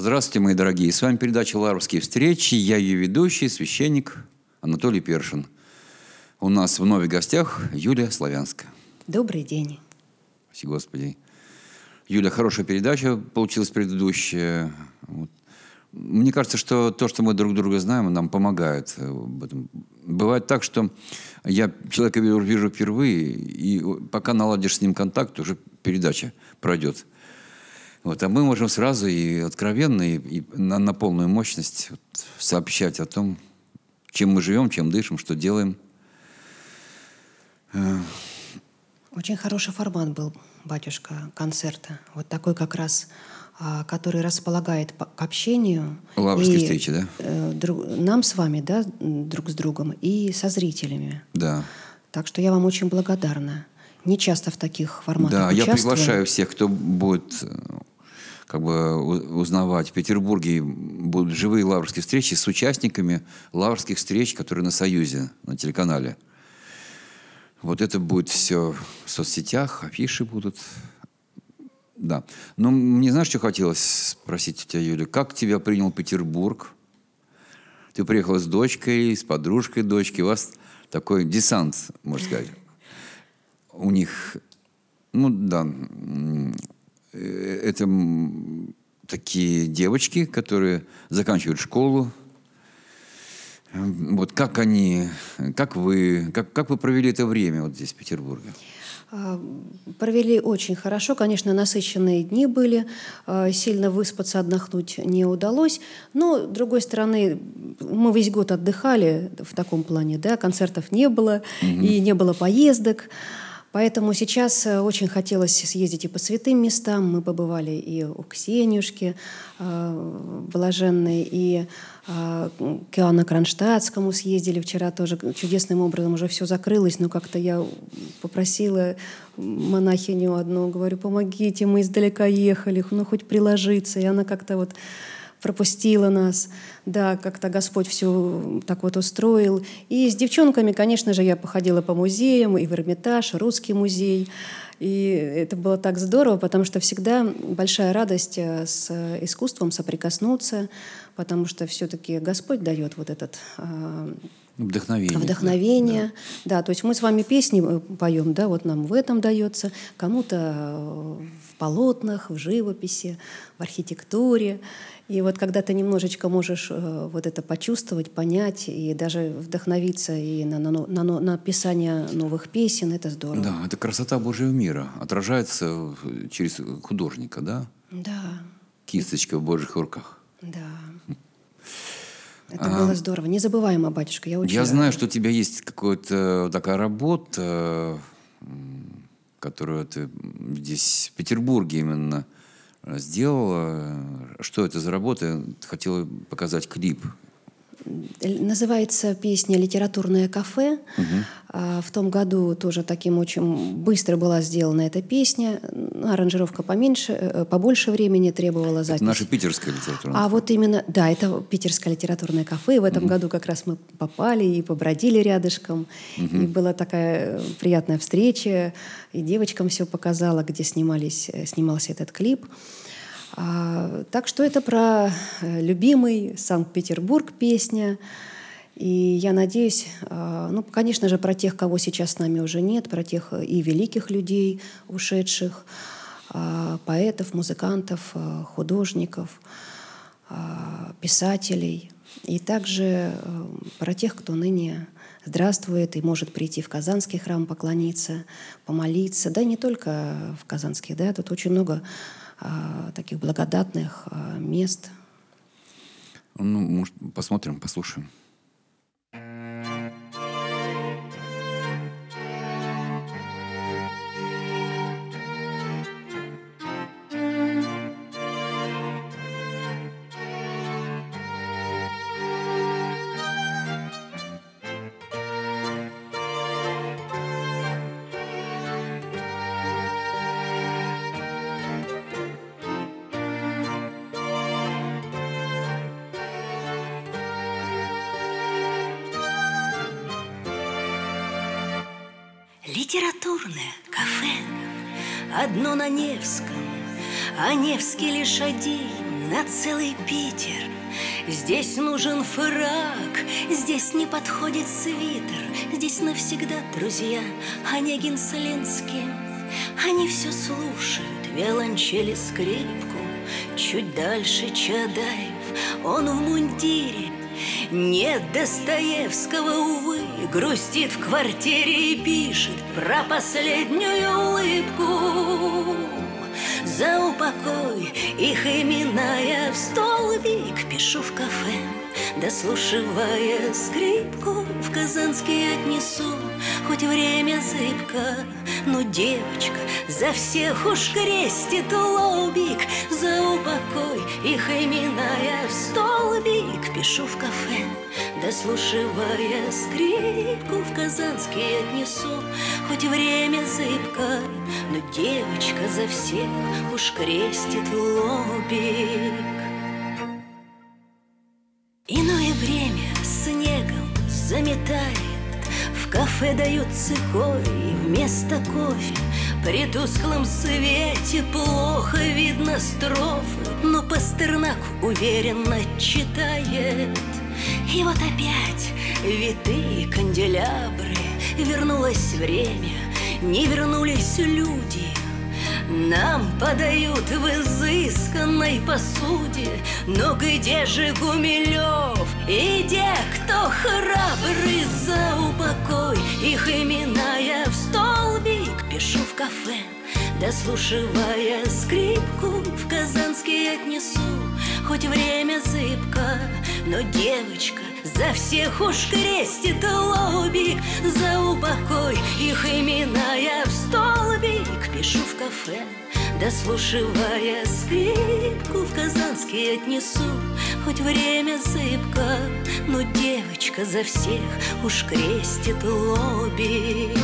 Здравствуйте, мои дорогие. С вами передача «Лаврские встречи». Я ее ведущий, священник Анатолий Першин. У нас вновь в гостях Юлия Славянская. Добрый день. Спасибо, Господи. Юля, хорошая передача получилась предыдущая. Вот. Мне кажется, что то, что мы друг друга знаем, нам помогает в этом. Бывает так, что я человека вижу впервые, и пока наладишь с ним контакт, уже передача пройдет. Вот, а мы можем сразу и откровенно, и на полную мощность сообщать о том, чем мы живем, чем дышим, что делаем. Очень хороший формат был, батюшка, концерта. Вот такой как раз, который располагает к общению. Лаврские встречи, да? Нам с вами, да, друг с другом, и со зрителями. Да. Так что я вам очень благодарна. Не часто в таких форматах да, участвую. Я приглашаю всех, кто будет узнавать. В Петербурге будут живые лаврские встречи с участниками лаврских встреч, которые на Союзе, на телеканале. Вот это будет все в соцсетях, афиши будут. Да. Но мне, знаешь, что хотелось спросить у тебя, Юля? Как тебя принял Петербург? Ты приехала с дочкой, с подружкой дочки. У вас такой десант, можно сказать. У них, это такие девочки, которые заканчивают школу. Вот как вы провели это время вот здесь, в Петербурге? Провели очень хорошо. Конечно, насыщенные дни были. Сильно выспаться, отдохнуть не удалось. Но, с другой стороны, мы весь год отдыхали в таком плане. Да? Концертов не было, и не было поездок. Поэтому сейчас очень хотелось съездить и по святым местам. Мы побывали и у Ксениушки Блаженной, и к Иоанну Кронштадтскому съездили. Вчера тоже чудесным образом уже все закрылось, но как-то я попросила монахиню одну, говорю, помогите, мы издалека ехали, хоть приложиться. И она как-то вот пропустила нас. Да, как-то Господь все так вот устроил. И с девчонками, конечно же, я походила по музеям, и в Эрмитаж, Русский музей. И это было так здорово, потому что всегда большая радость с искусством соприкоснуться, потому что все-таки Господь дает вот этот вдохновение. Да, то есть мы с вами песни поем, да, вот нам в этом дается, кому-то в полотнах, в живописи, в архитектуре. И вот когда ты немножечко можешь вот это почувствовать, понять и даже вдохновиться и на написание новых песен, это здорово. Да, это красота Божьего мира отражается через художника, да? Да. Кисточка в Божьих руках. Да. Это было здорово. Незабываемо, батюшка. Я знаю, что у тебя есть какая-то такая работа, которую ты здесь, в Петербурге именно сделала. Что это за работа? Ты хотела показать клип. Называется песня «Литературное кафе». В том году тоже таким очень быстро была сделана эта песня. Аранжировка побольше времени требовала запись. Это наша питерская литературная кафе. Вот именно, да, это питерское литературное кафе. И в этом году как раз мы попали и побродили рядышком. И была такая приятная встреча. И девочкам все показала, где снимался этот клип. Так что это про любимый Санкт-Петербург песня. И я надеюсь, конечно же, про тех, кого сейчас с нами уже нет, про тех и великих людей, ушедших, поэтов, музыкантов, художников, писателей. И также про тех, кто ныне здравствует и может прийти в Казанский храм поклониться, помолиться. Да, не только в Казанский, да, тут очень много таких благодатных мест. Может, посмотрим, послушаем. Литературное кафе одно на Невском, а Невский лишь один на целый Питер. Здесь нужен фрак, здесь не подходит свитер. Здесь навсегда друзья Онегин с Ленским. Они все слушают, виолончели, скрипку. Чуть дальше Чадаев, он в мундире. Нет Достоевского, увы, грустит в квартире и пишет про последнюю улыбку. За упокой их имена я в столбик пишу в кафе, дослушивая скрипку, в Казанский отнесу, хоть время зыбко. Но девочка за всех уж крестит лобик. За упокой их имена я в столбик пишу в кафе, дослушивая скрипку, в Казанский отнесу, хоть время зыбко. Но девочка за всех уж крестит лобик. Иное время снегом заметает, в кафе дают цикорий вместо кофе. При тусклом свете плохо видно строфы, но Пастернак уверенно читает. И вот опять витые канделябры. Вернулось время, не вернулись люди. Нам подают в изысканной посуде. Но где же Гумилев и те, кто храбрый? За упокой их имена я в столбик пишу в кафе, дослушивая скрипку, в Казанский отнесу, хоть время зыбко. Но девочка за всех уж крестит лобик. За упокой их имена я в столбик пишу в кафе, дослушивая скрипку, в Казанский отнесу, хоть время зыбко. Но девочка за всех уж крестит лобик.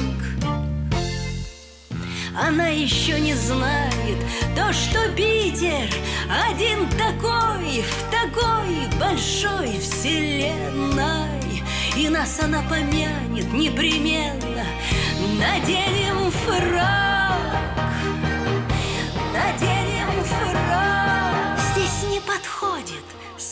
Она еще не знает то, что Питер один такой в такой большой вселенной. И нас она помянет непременно. Наденем фрак, наденем фрак. Здесь не подходит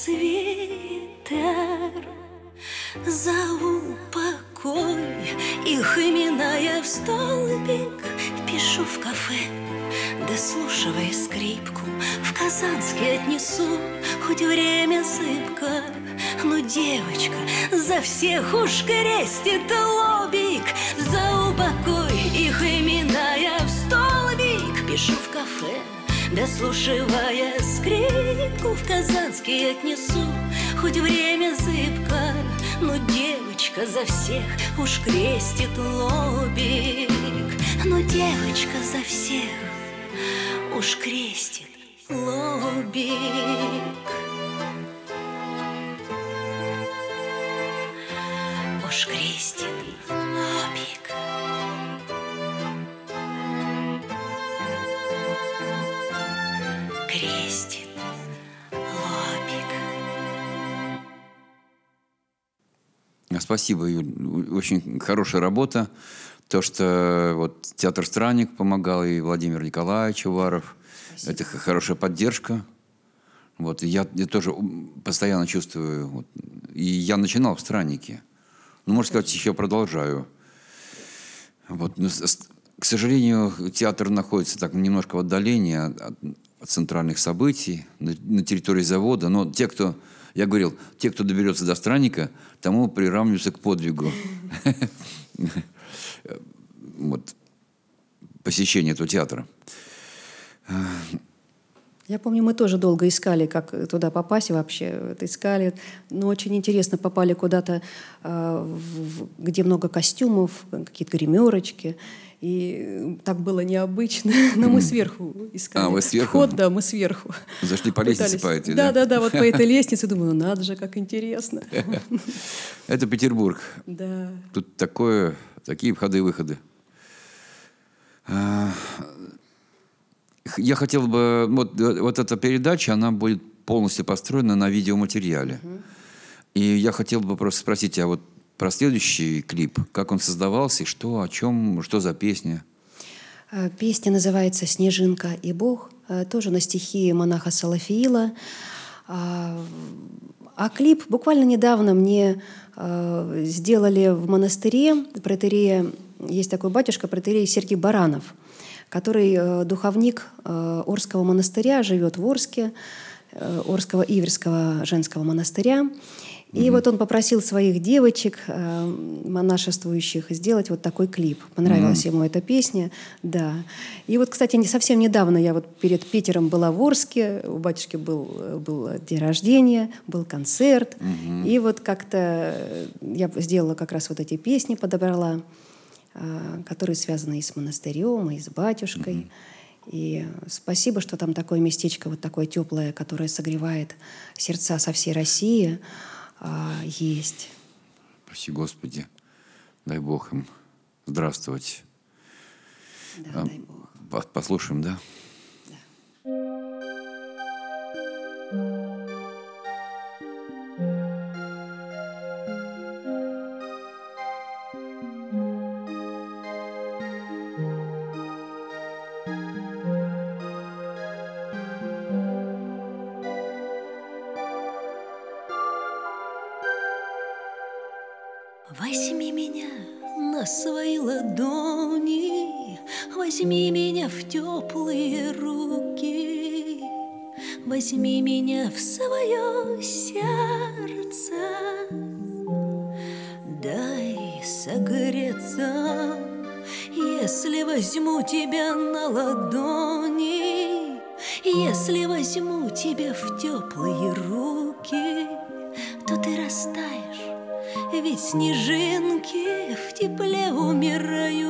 свитер. За упокой их имена я в столбик пишу в кафе, дослушивая скрипку, в Казанский отнесу, хоть время зыбко. Но девочка за всех уж крестит лобик. За упокой их имена я в столбик пишу в кафе, дослушивая скрипку, в Казанский отнесу, хоть время зыбко. Но девочка за всех уж крестит лобик. Но девочка за всех уж крестит лобик. Уж крестит лобик. Крестит лобик. Спасибо, Юль. Очень хорошая работа. То, что вот театр «Странник» помогал, и Владимир Николаевич Уваров. Спасибо. Это хорошая поддержка. Вот, и я тоже постоянно чувствую. Вот, и я начинал в «Страннике». Ну, можно сказать, еще продолжаю. Вот, но, к сожалению, театр находится так немножко в отдалении от центральных событий, на территории завода. Но те, кто, я говорил, те, кто доберется до «Странника», тому приравниваются к подвигу. Вот, посещение этого театра. Я помню, мы тоже долго искали, как туда попасть вообще. Это искали. Но очень интересно, попали куда-то, где много костюмов, какие-то гримерочки. И так было необычно. Но мы сверху искали. А, вы сверху? Вход, да, мы сверху. Зашли по лестнице по этой, да? Да, вот по этой лестнице. Думаю, ну надо же, как интересно. Это Петербург. Да. Тут такие входы и выходы. Я хотел бы... Вот эта передача, она будет полностью построена на видеоматериале. И я хотел бы просто спросить, а вот про следующий клип, как он создавался, и что, о чем, что за песня? Песня называется «Снежинка и Бог», тоже на стихи монаха Салафиила. А клип буквально недавно мне сделали в монастыре протоиерея, есть такой батюшка, протоиерей Сергий Баранов, который духовник Орского монастыря, живет в Орске, Орского Иверского женского монастыря. И вот он попросил своих девочек, монашествующих, сделать вот такой клип. Понравилась ему эта песня, да. И вот, кстати, совсем недавно я вот перед Питером была в Орске, у батюшки был день рождения, был концерт. И вот как-то я сделала как раз вот эти песни, подобрала, которые связаны и с монастырем, и с батюшкой. И спасибо, что там такое местечко вот такое теплое, которое согревает сердца со всей России, есть. Прости, Господи, дай Бог им здравствовать. Да, дай Бог. Послушаем, да? Возьми меня на свои ладони, возьми меня в теплые руки, возьми меня в свое сердце, дай согреться. Если возьму тебя на ладони, если возьму тебя в теплые руки, то ты растаешь. Ведь снежинки в тепле умирают.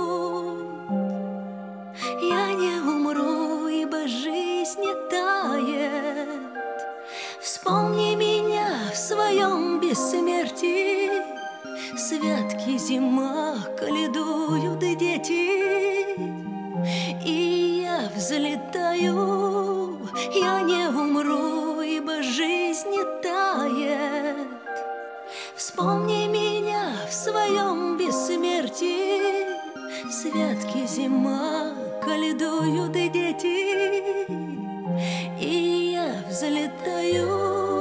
Я не умру, ибо жизнь не тает. Вспомни меня в своем бессмертии. Святки зима коледуют дети, и я взлетаю. Я не умру, ибо жизнь не тает. Вспомни меня в своем бессмертии. Святки зима коледуют дети, и я взлетаю.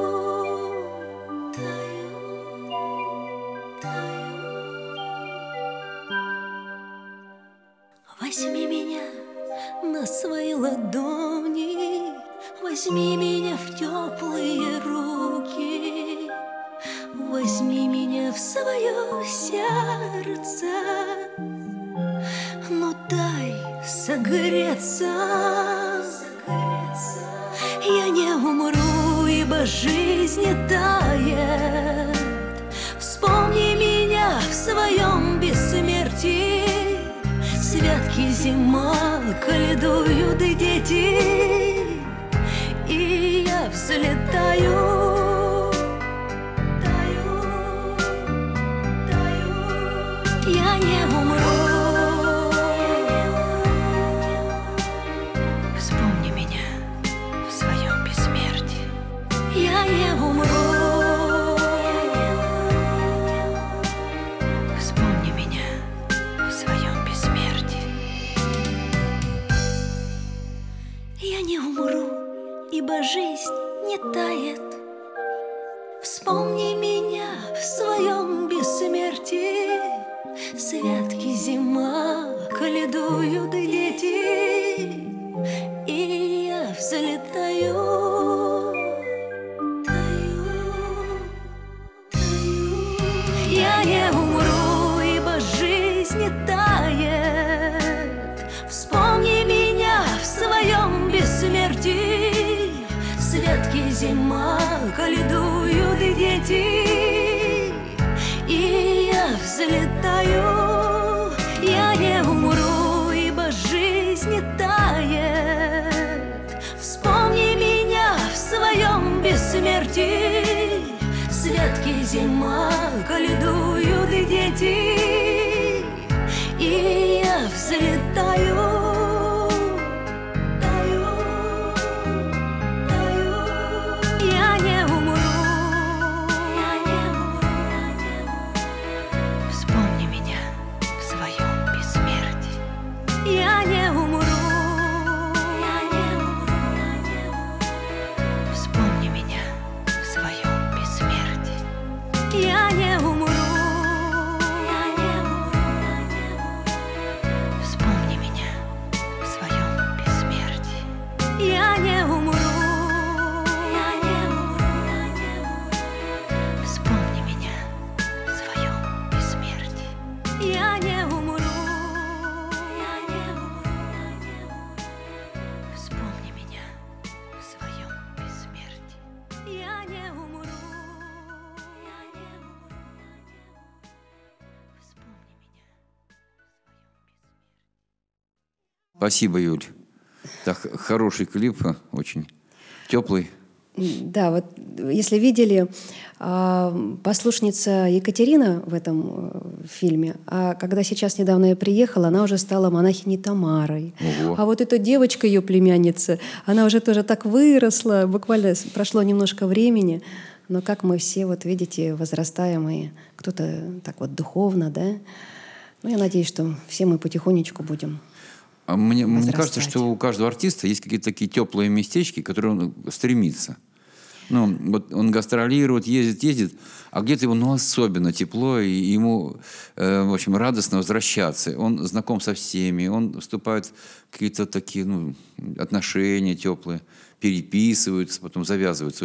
Возьми меня на свои ладони, возьми меня в теплые руки, возьми меня в свое сердце, но дай согреться. Я не умру, ибо жизнь не тает. Вспомни меня в своем бессмертии. Святки зима коледуют дети, и я взлетаю. Я не умру. Вспомни меня в своем бессмертии. Я не умру. Вспомни меня в своем бессмертии. Я не умру, ибо жизнь не тает. Вспомни меня в своем бессмертии. Святки зима коледуют дети, и я взлетаю. Я не умру, ибо жизнь не тает. Вспомни меня в своем бессмертии. Святки зима коледуют дети, и я взлетаю. Я не умру, ибо жизнь не тает. Вспомни меня в своем бессмертии. Святки зима коледуют дети, и я взлетаю. Я не умру. Вспомни меня в своем бессмертии. Я Спасибо, Юль. Так, хороший клип, очень теплый. Да, вот если видели, послушница Екатерина в этом фильме, а когда сейчас недавно я приехала, она уже стала монахиней Тамарой. Ого. А вот эта девочка, ее племянница, она уже тоже так выросла, буквально прошло немножко времени, но как мы все, вот видите, возрастаем, и кто-то так вот духовно, да? Ну, я надеюсь, что все мы потихонечку будем А мне кажется, возрастать. что у каждого артиста есть какие-то такие теплые местечки, к которым он стремится. Ну, вот он гастролирует, ездит, а где-то ему особенно тепло, и ему, в общем, радостно возвращаться. Он знаком со всеми, он вступает в какие-то такие отношения теплые, переписываются, потом завязываются. У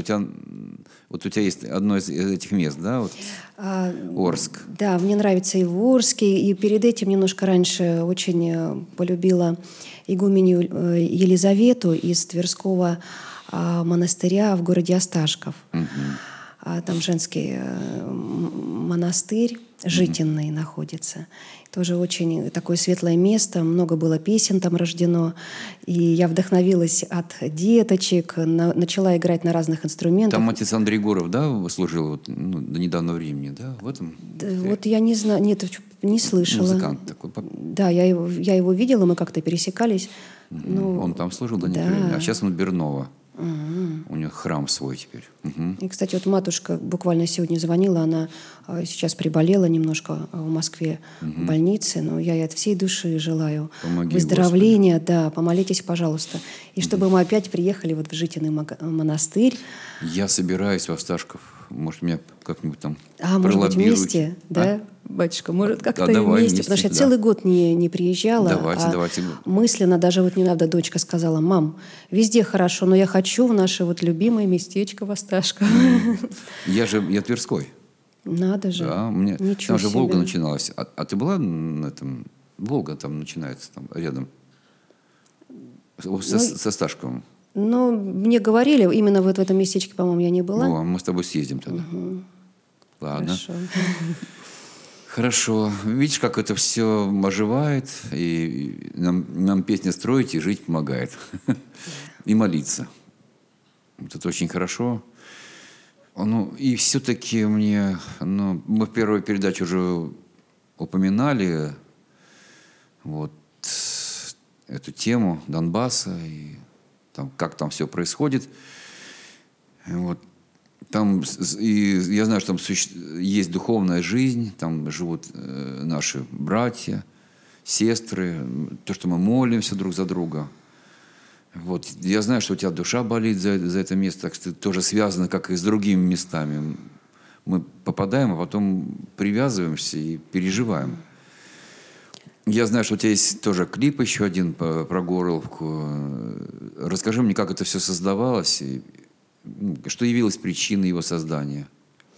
тебя есть одно из этих мест, да? Вот, Орск. Да, мне нравится и в Орске, и перед этим немножко раньше очень полюбила игуменью Елизавету из Тверского монастыря в городе Осташков. Там женский монастырь житинный находится. Тоже очень такое светлое место, много было песен там рождено. И я вдохновилась от деточек, начала играть на разных инструментах. Там отец Андрей Гуров, да, служил до недавнего времени, да, в этом? Да, вот я не знаю, нет, не слышала. Музыкант такой. Да, я его видела, мы как-то пересекались. Но... Он там служил до некоторого времени, а сейчас он Берново. У него храм свой теперь. И, кстати, вот матушка буквально сегодня звонила, она сейчас приболела немножко в Москве в больнице, но я ей от всей души желаю выздоровления. Да, помолитесь, пожалуйста. И чтобы мы опять приехали вот в Житиный монастырь. Я собираюсь в Осташков. Может, меня как-нибудь там может быть, вместе, да, батюшка? Может, как-то вместе? Потому что я целый год не приезжала. Давайте. Мысленно, даже вот недавно дочка сказала: мам, везде хорошо, но я хочу в наше вот любимое местечко в Осташков. Я Тверской. Надо же. Да, там же Волга начиналась. А ты была на этом? Волга там начинается, там рядом. Со Осташковым. Ну, мне говорили, именно вот в этом местечке, по-моему, я не была. Ну, а мы с тобой съездим тогда. Ладно. Хорошо. Хорошо. Видишь, как это все оживает, и нам песни строить и жить помогает. И молиться. Вот это очень хорошо. И все-таки мы в первой передаче уже упоминали вот эту тему Донбасса и как там все происходит. Вот. Там, и я знаю, что там есть духовная жизнь, там живут наши братья, сестры, то, что мы молимся друг за друга. Вот. Я знаю, что у тебя душа болит за это место, так что это тоже связано, как и с другими местами. Мы попадаем, а потом привязываемся и переживаем. Я знаю, что у тебя есть тоже клип еще один про Горловку. Расскажи мне, как это все создавалось, и что явилось причиной его создания?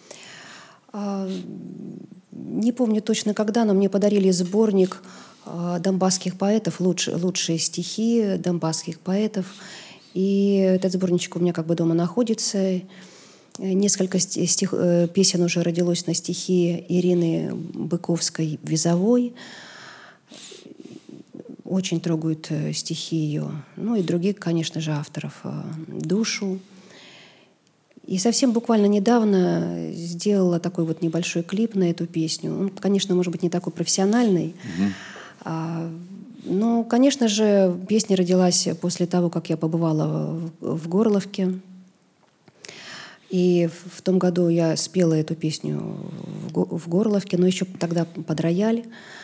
Не помню точно когда, но мне подарили сборник донбасских поэтов, лучшие стихи донбасских поэтов. И этот сборничек у меня как бы дома находится. Несколько песен уже родилось на стихи Ирины Быковской-Визовой. Очень трогают стихи ее. Ну и других, конечно же, авторов. Душу. И совсем буквально недавно сделала такой вот небольшой клип на эту песню. Он, конечно, может быть, не такой профессиональный. Но, конечно же, песня родилась после того, как я побывала в Горловке. И в том году я спела эту песню в Горловке, но еще тогда под рояль.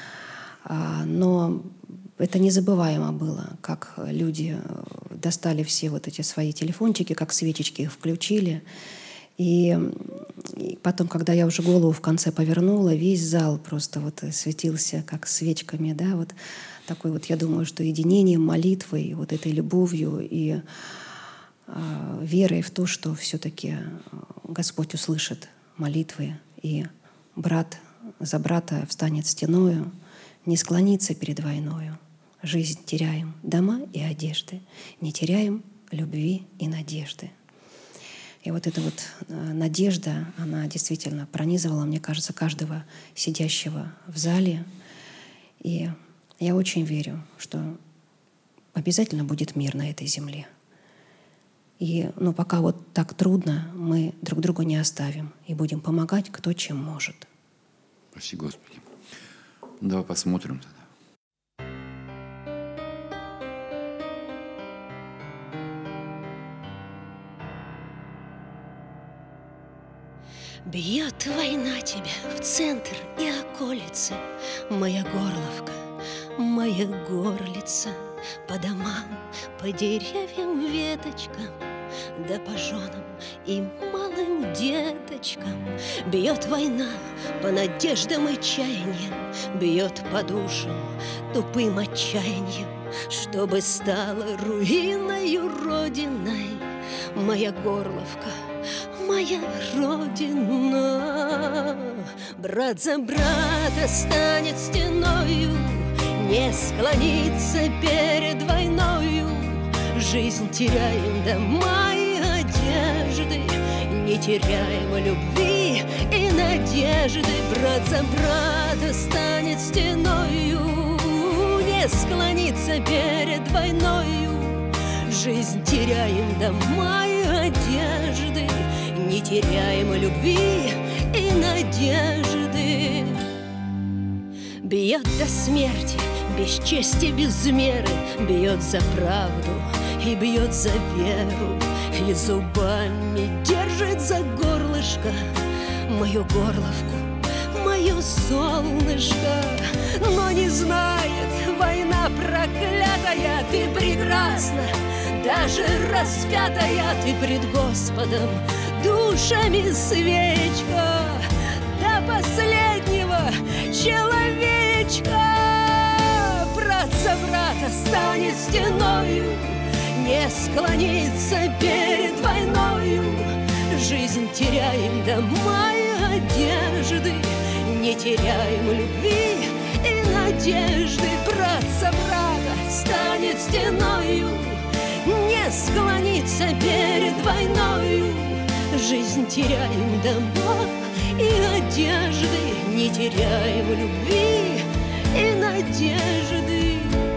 Но это незабываемо было, как люди достали все вот эти свои телефончики, как свечечки их включили. И потом, когда я уже голову в конце повернула, весь зал просто вот светился как свечками, да, вот такой вот, я думаю, что единением, молитвой, вот этой любовью и верой в то, что все-таки Господь услышит молитвы, и брат за брата встанет стеною, не склонится перед войною. Жизнь теряем, дома и одежды, не теряем любви и надежды. И вот эта вот надежда, она действительно пронизывала, мне кажется, каждого сидящего в зале. И я очень верю, что обязательно будет мир на этой земле. Но пока вот так трудно, мы друг друга не оставим и будем помогать, кто чем может. Прости, Господи. Давай посмотрим тогда. Бьет война тебя в центр и околицы, моя горловка, моя горлица. По домам, по деревьям, веточкам, да по женам и малым деточкам. Бьет война по надеждам и чаяниям, бьет по душам тупым отчаянием, чтобы стала руиною родиной моя горловка, моя родина. Брат за брата станет стеною, не склониться перед войною. Жизнь теряем, дома и одежды, не теряем любви и надежды. Брат за брата станет стеною, не склониться перед войною. Жизнь теряем, дома и одежды, не теряем любви и надежды. Бьет до смерти, без чести, без меры, бьет за правду и бьет за веру, и зубами держит за горлышко мою горловку, мое солнышко. Но не знает война проклятая, ты прекрасна, даже распятая, ты пред Господом душами свечка до последнего человечка. Брат за брата станет стеною, не склониться перед войною. Жизнь теряем, дома и одежды, не теряем любви и надежды. Брат за брата станет стеною, не склониться перед войною. Жизнь теряем, дома и одежды, не теряем любви и надежды.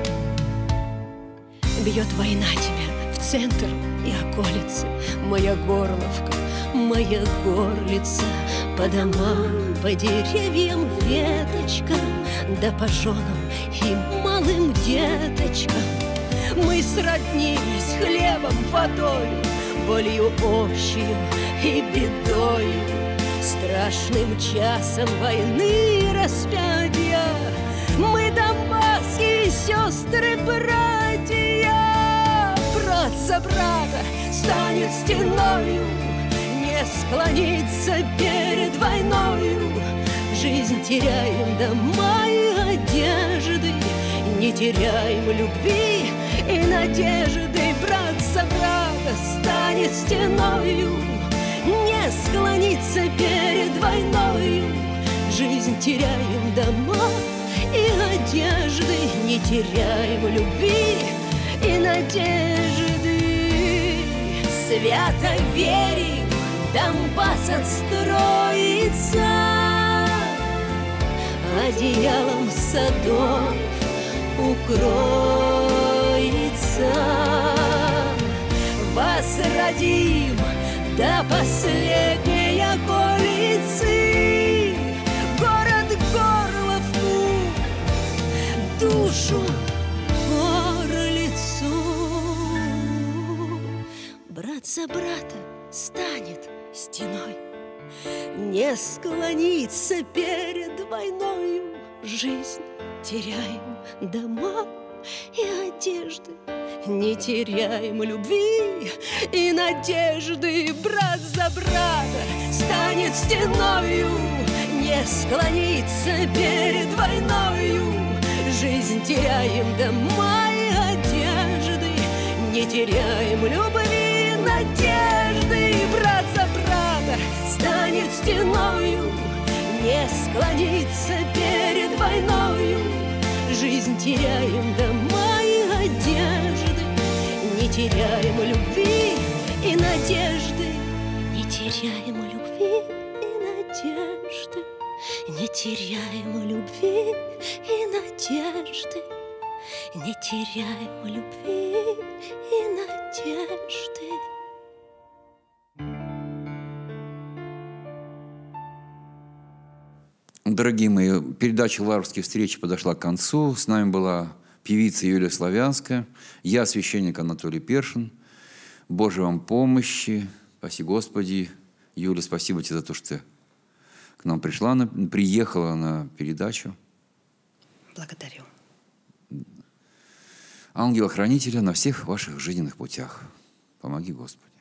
Бьет война тебя в центр и околицы, моя горловка, моя горлица. По домам, по деревьям, веточкам, да по женам и малым деточкам. Мы сроднились хлебом, водою, болью общую и бедою, страшным часом войны и распятия. Мы донбасские сестры, братья. Брат за брата станет стеною, не склониться перед войною. Жизнь теряем, дома и одежды, не теряем любви и надежды. Брат за брата станет стеною, не склониться перед войною. Жизнь теряем, дома и одежды, не теряем любви и надежды. Свято верим, Донбасс отстроится, одеялом садов укроется. Возродим до последней околицы город Горловку, душу горлицу. Брат за брата станет стеной, не склониться перед войною. Жизнь теряем, дома и одежды, не теряем любви и надежды. Брат за брата станет стеною, не склониться перед войною. Жизнь теряем, дома и одежды, не теряем любви и надежды. Брат за брата станет стеною, не склониться перед войною. Жизнь теряем, дома и одежды, не теряем любви и надежды, не теряем любви и надежды, не теряем любви и надежды, не теряем любви и надежды. Дорогие мои, передача «Варварские встречи» подошла к концу. С нами была певица Юлия Славянская, я, священник Анатолий Першин. Божьей вам помощи, спаси Господи. Юля, спасибо тебе за то, что ты к нам приехала на передачу. Благодарю. Ангела-хранителя на всех ваших жизненных путях. Помоги, Господи.